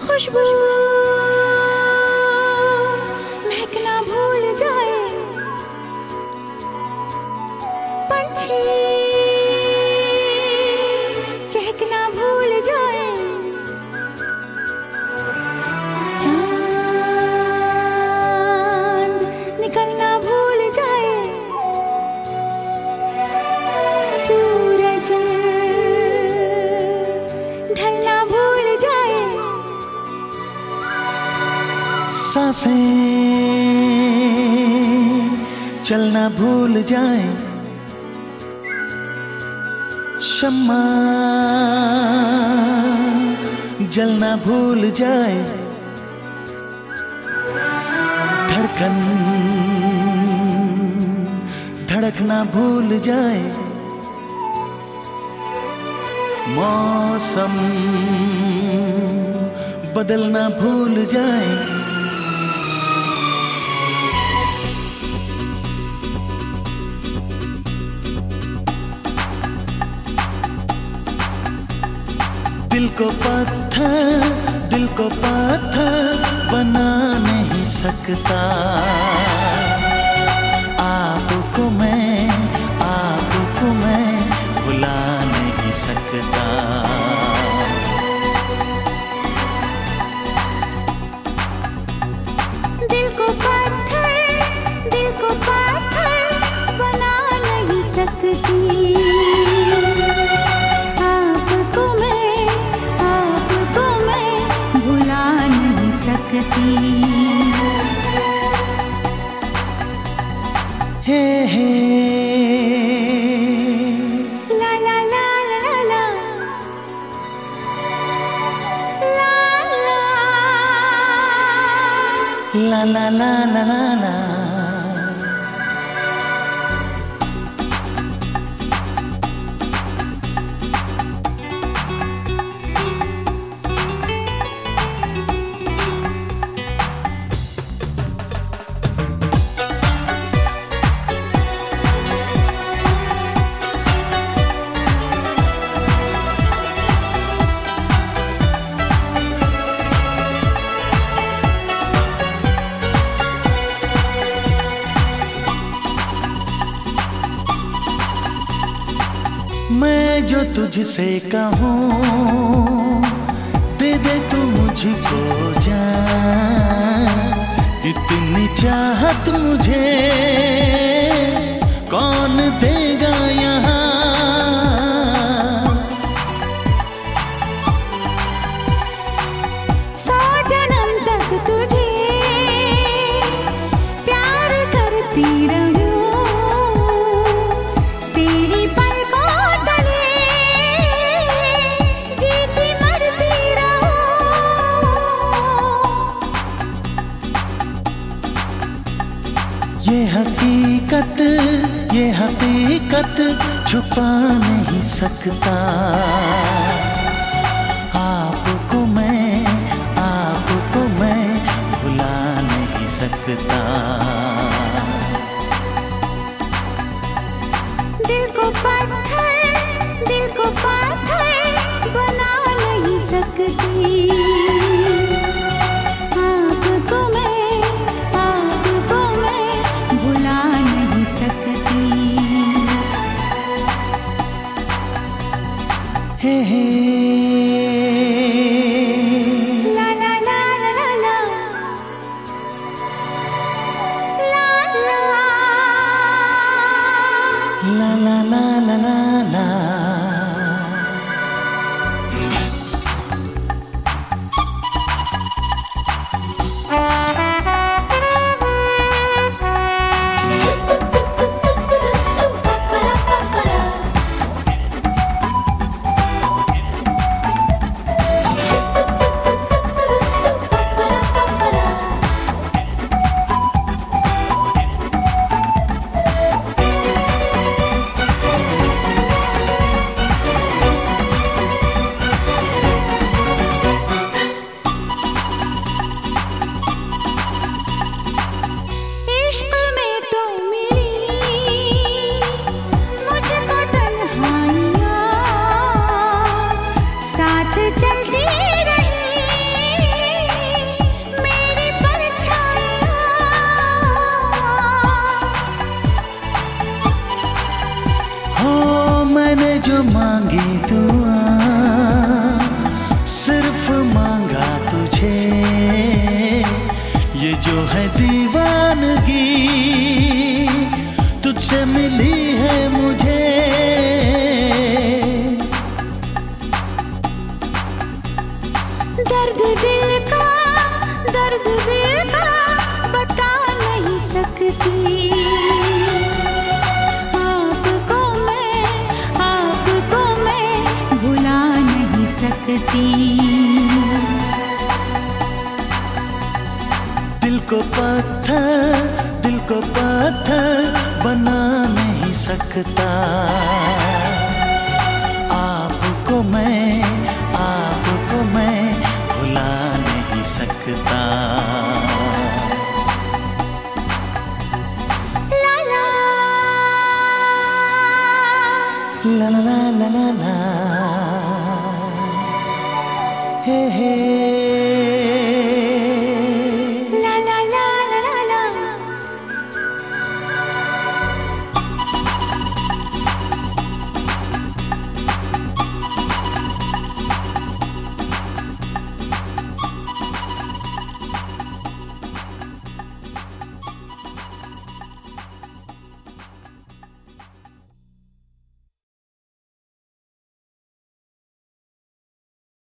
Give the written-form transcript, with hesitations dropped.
खुशबू महकना भूल जाए, पंछी चहकना भूल जाए, चांद निकलना भूल जाए, सूरज ढलना भूल जाए, सांसें चलना भूल जाए, शम्मा जलना भूल जाए, धड़कन धड़कना भूल जाए, मौसम बदलना भूल जाए, दिल को पत्थर बना नहीं सकता, आपको मैं भुला नहीं सकता। दिल को पत्थर बना नहीं सकती, हे हे ला ला ला ला ला ला ला ला ला ला ला ला। मैं जो तुझसे कहूँ दे दे तू मुझको जान, इतनी चाहत मुझे कौन देगा यहाँ। सौ जन्म तक तुझे प्यार करती रहूं, तेरी ये हकीकत छुपा नहीं सकता, आपको मैं भुला नहीं सकता। दिल को पत्थर बना नहीं सकती, आपको मैं भुला नहीं सकती। हे दर्द दिल का, दर्द दिल का बता नहीं सकती। आपको मैं भुला नहीं सकती। दिल को पत्थर बना नहीं सकता। आपको मैं भुला नहीं सकता। ला ला ला ला ला ला ला, हे हे।